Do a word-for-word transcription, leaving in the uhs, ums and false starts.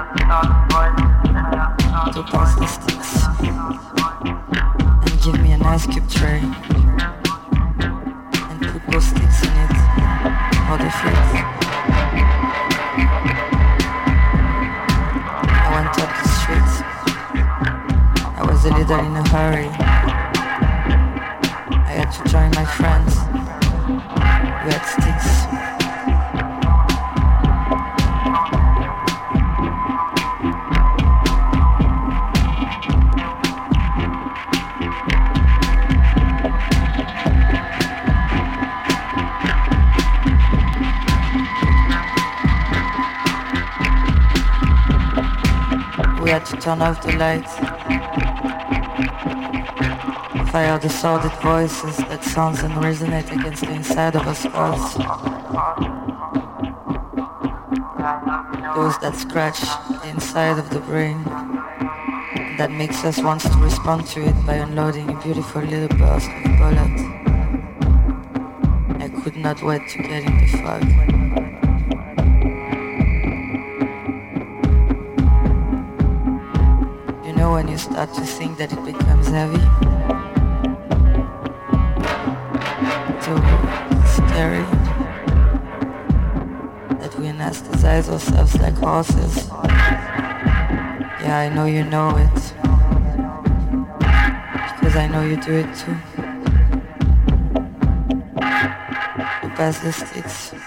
to pass the sticks and give me an ice cube tray and put those sticks in it for the feet. I went up the street. I was a little in a hurry. I had to join my friends who had sticks. We had to turn off the lights, fire the sordid voices that sounds and resonate against the inside of us walls. Those that scratch the inside of the brain, that makes us want to respond to it by unloading a beautiful little burst of bullet. I could not wait to get in the fog. When you start to think that it becomes heavy, so scary that we anesthetize ourselves like horses. Yeah, I know you know it, because I know you do it too. You pass the sticks.